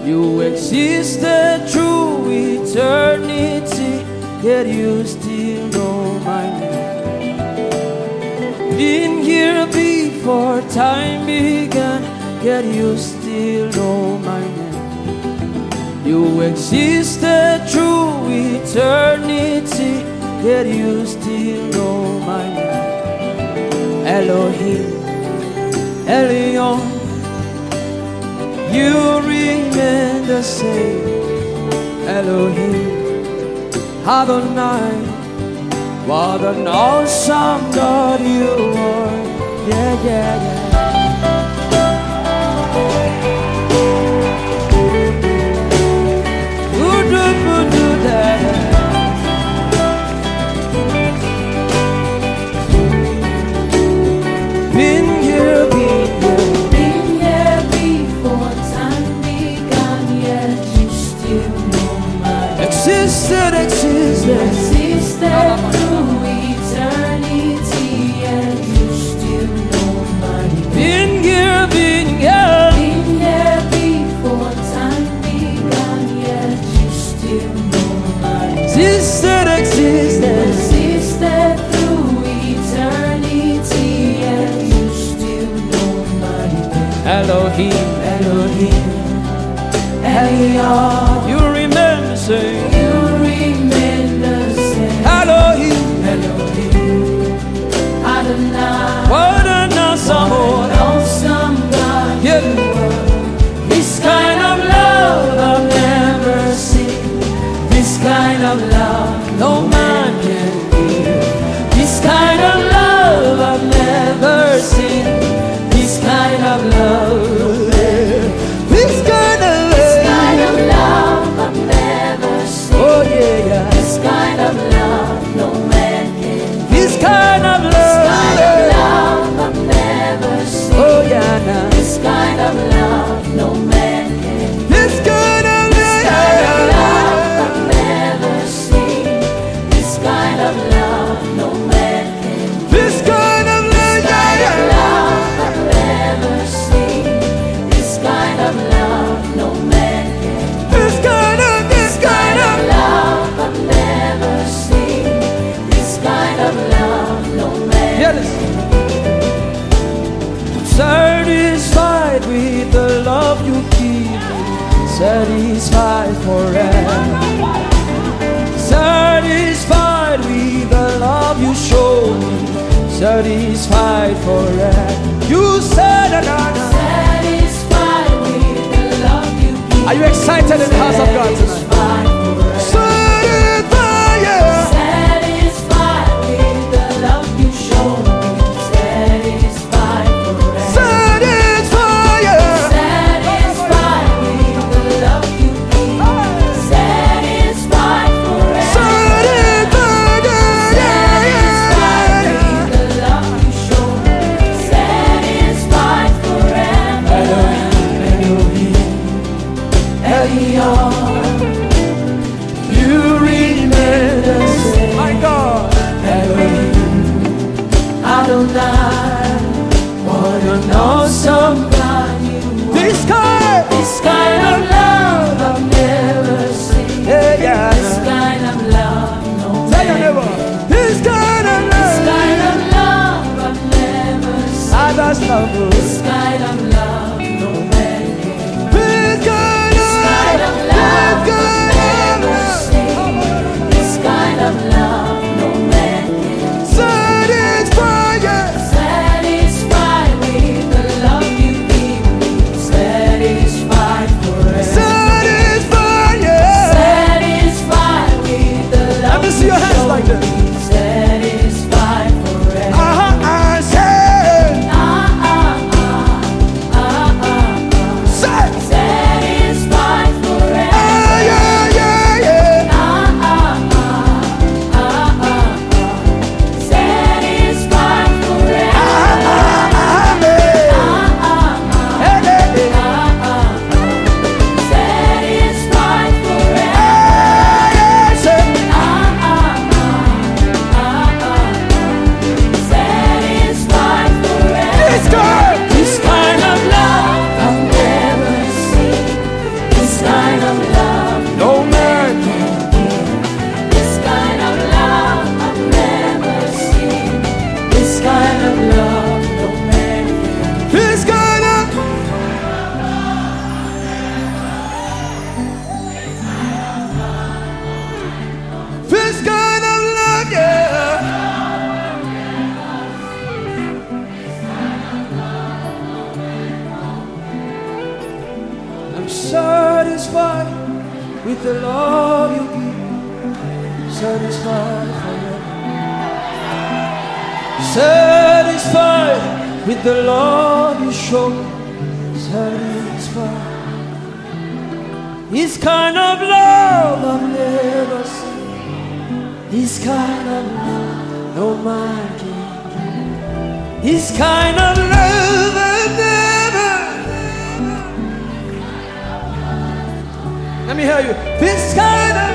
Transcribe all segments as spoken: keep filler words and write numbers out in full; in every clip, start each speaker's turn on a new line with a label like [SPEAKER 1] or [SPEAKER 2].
[SPEAKER 1] You existed through eternity, yet you still know my name. Been here before time began, yet you still know my name. You existed through eternity, yet you still know my name. Elohim, Elion, you remain the same. Elohim, Adonai, what an awesome God you are. Yeah, yeah, yeah. Do, do, do, do, that. Been here, been here,
[SPEAKER 2] Been here before time began, yet you still know my name.
[SPEAKER 1] existed, existed.
[SPEAKER 2] Existed through eternity, yet you still know my name.
[SPEAKER 1] Been here, been here.
[SPEAKER 2] Been here before time began, yet you still know my name.
[SPEAKER 1] Existed, existed.
[SPEAKER 2] Existed through eternity, yet you still know my name.
[SPEAKER 1] Elohim, Elohim,
[SPEAKER 2] Elion,
[SPEAKER 1] you remember saying
[SPEAKER 2] you remain the same.
[SPEAKER 1] Elohim,
[SPEAKER 2] Elohim, Adonai,
[SPEAKER 1] what an awesome
[SPEAKER 2] what
[SPEAKER 1] God.
[SPEAKER 2] awesome God
[SPEAKER 1] Yeah.
[SPEAKER 2] you are. This kind of love I've never seen. This kind of love
[SPEAKER 1] No man can
[SPEAKER 2] give. This kind of love I've never seen. This kind of love.
[SPEAKER 1] this kind of
[SPEAKER 2] This
[SPEAKER 1] love.
[SPEAKER 2] kind of love I've never seen.
[SPEAKER 1] Oh yeah, yeah.
[SPEAKER 2] This kind of love no man can give.
[SPEAKER 1] This kind of
[SPEAKER 2] This kind of
[SPEAKER 1] love.
[SPEAKER 2] love I've never seen.
[SPEAKER 1] Oh yeah, now.
[SPEAKER 2] This kind of love no man can give.
[SPEAKER 1] This kind of
[SPEAKER 2] This kind of love
[SPEAKER 1] love.
[SPEAKER 2] I've never seen. This kind of love no man can give.
[SPEAKER 1] This kind of love.
[SPEAKER 2] Kind of
[SPEAKER 1] Yeah,
[SPEAKER 2] love I've never seen. This kind of love no man can give.
[SPEAKER 1] this kind of, this kind of.
[SPEAKER 2] Love I've never seen. This kind of love no man.
[SPEAKER 1] Yeah, listen. I'm satisfied with the love you give me. Satisfied forever. Satisfied with the love you show me. Satisfied forever. You said another.
[SPEAKER 2] Satisfied with the love you give.
[SPEAKER 1] Are you excited in the house of God tonight?
[SPEAKER 2] Satisfied forever.
[SPEAKER 1] Satisfied, yeah.
[SPEAKER 2] Satisfied with the love you show me. Satisfied forever.
[SPEAKER 1] Satisfied, yeah.
[SPEAKER 2] Satisfied with the love you give. Satisfied forever.
[SPEAKER 1] Satisfied, yeah,
[SPEAKER 2] Satisfied
[SPEAKER 1] yeah, yeah.
[SPEAKER 2] with the love you show me. Satisfied forever. Elion,
[SPEAKER 1] You remain the same. My God.
[SPEAKER 2] Adonai, what an awesome God you are.
[SPEAKER 1] This kind.
[SPEAKER 2] This kind of love I've never seen.
[SPEAKER 1] Yeah, yeah.
[SPEAKER 2] This kind of love no
[SPEAKER 1] Tell your
[SPEAKER 2] man
[SPEAKER 1] neighbor.
[SPEAKER 2] can.
[SPEAKER 1] This kind of
[SPEAKER 2] This
[SPEAKER 1] love.
[SPEAKER 2] kind of love I've never seen.
[SPEAKER 1] Others love you.
[SPEAKER 2] This kind of love no man can.
[SPEAKER 1] This kind
[SPEAKER 2] This kind of
[SPEAKER 1] of
[SPEAKER 2] love
[SPEAKER 1] love.
[SPEAKER 2] I've never seen. This kind of love no man can.
[SPEAKER 1] Satisfied, yeah.
[SPEAKER 2] Satisfied with the love you give me. Satisfied forever.
[SPEAKER 1] Satisfied, yeah.
[SPEAKER 2] Satisfied with the love.
[SPEAKER 1] Let me see your hands
[SPEAKER 2] you
[SPEAKER 1] like
[SPEAKER 2] show
[SPEAKER 1] this.
[SPEAKER 2] me. Satisfied forever.
[SPEAKER 1] Uh-huh, I said.
[SPEAKER 2] Ah, ah,
[SPEAKER 1] Satisfied with the love you give, satisfied forever. Satisfied with the love you show, satisfied. This kind of love I've never seen. This kind of love no man can give. This kind of love I've never. Let me hear you. This kind of.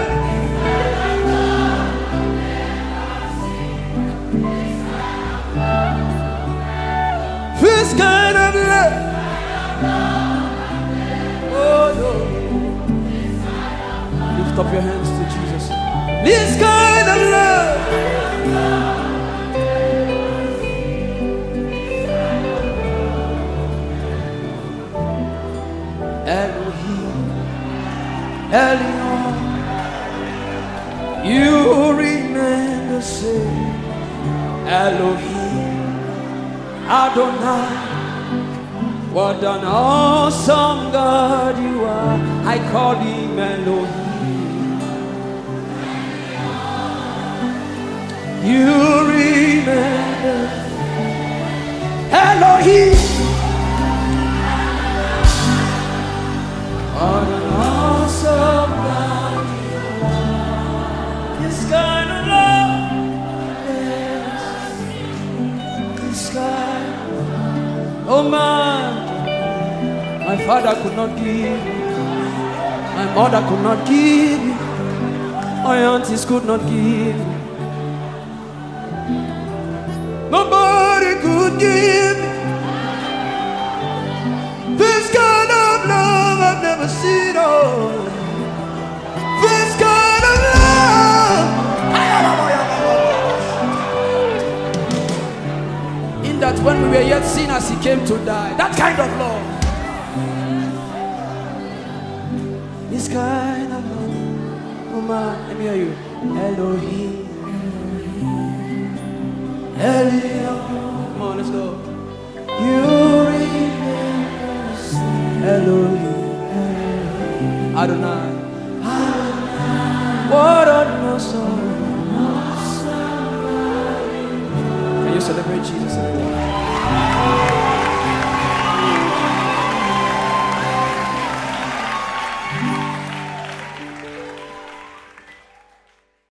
[SPEAKER 1] This kind of love. Oh no. Lift up your hands to Jesus. This kind of love. Elohim, Elion, you remain the same. Elohim, Adonai, what an awesome God you are. I call him Elohim. You remember Elohim. What an awesome God you are. This kind of love, yes. This kind of love. Oh man, my father could not give you. My mother could not give you. My aunties could not give you. Nobody could give me this kind of love I've never seen. Oh, this kind of love. In that when we were yet sinners, he came to die. That kind of love. This kind of love. Oh man, let me hear you. Elohim. Elion, come on, let's go. You remember Elohim, Adonai, Adonai. What an awesome. Can you celebrate Jesus?